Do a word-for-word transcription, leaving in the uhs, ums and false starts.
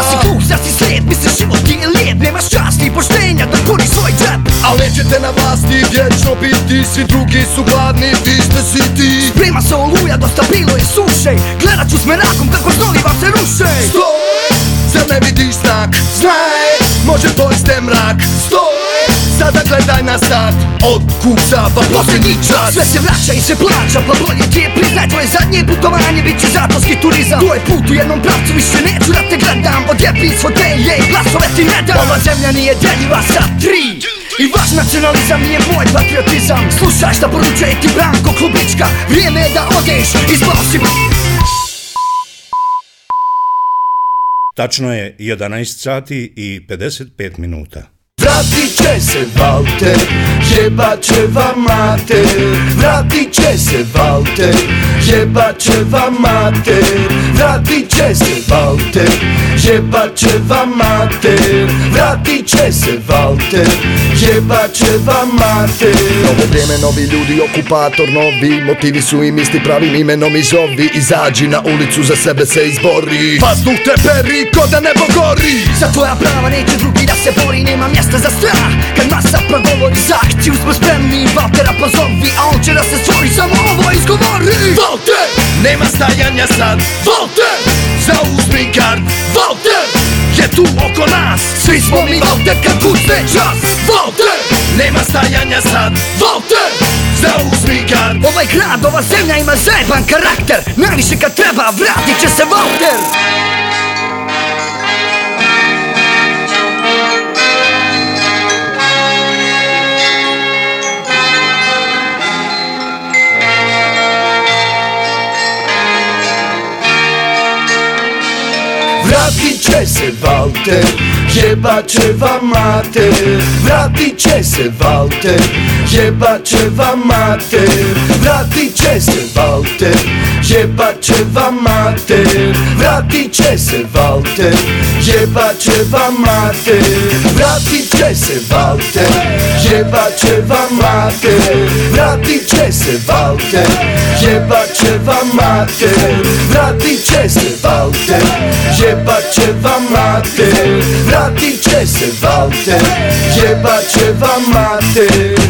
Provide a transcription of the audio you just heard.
Da si kus, da si slijed, misliš život ti je lijed. Nemaš časti i poštenja da puniš svoj džep. Al nećete na vlasti vječno biti, svi drugi su gladni, vi ste siti. Sprema se oluja, dosta bilo je suše. Gledat ću s merakom kako snovi vam se ruše. Stoj, zar ne vidiš znak? Znaj, može pojste mrak. Stoj, sada gledaj na start. Od kuca pa posljednji čas. Sve se vraća i se plaća, pa bolje ti je priznaj. Tvoje zadnje putovanje bit će zatorski turizam. To je put u jednom pravcu, više neću da te gledam. Odjebi iz fotelje i glasove ti ne dam. Ova zemlja nije deljiva sa tri, i vaš nacionalizam nije moj patriotizam. Slušaj šta poručuje ti Branko Klubička. Vrijeme je da odeš iz Bosni. Tačno je jedanaest sati i pedeset pet minuta. Vratit će se Valter, jebat će vam mater. Vratit će se Valter, jebat će vam mater. Vratit će se Valter, jebat će vam mater. Vratit će se Valter, jebat će vam mater. Novo vrijeme, novi ljudi, okupator novi. Motivi su im isti, pravim imenom i zovi. Izađi na ulicu, za sebe se izbori. Vazduh te peri, ko da nebo gori. Za tvoja prava neće drugi da se bori. Nema mjesta za strah, kad masa progovori. Za akciju smo spremni, Valtera pozovi. A on će da se stvori, samo ovo izgovori. Valter, nema stajanja sad. Valter, zauzmi gard. Valter, je tu oko nas. Svi smo mi Valter kad kucne čas. Valter, nema stajanja sad. Valter, zauzmi gard. Ovaj grad, ova zemlja ima zajeban karakter. Najviše kad treba, vratit će se Valter. Vratit će se Valter, jebat će vam mater. Vratit će se Valter, jebat će vam mater. Vratit će se Valter, jebat će vam mater. Vratit će se Valter, jebat će vam mater. Vratit će se Valter, jebat će vam mater. Vratit će se Valter, jebat će vam mater. Vratit će se Valter, jebat će vam mater. Vratit će se Valter, jebat će vam mater.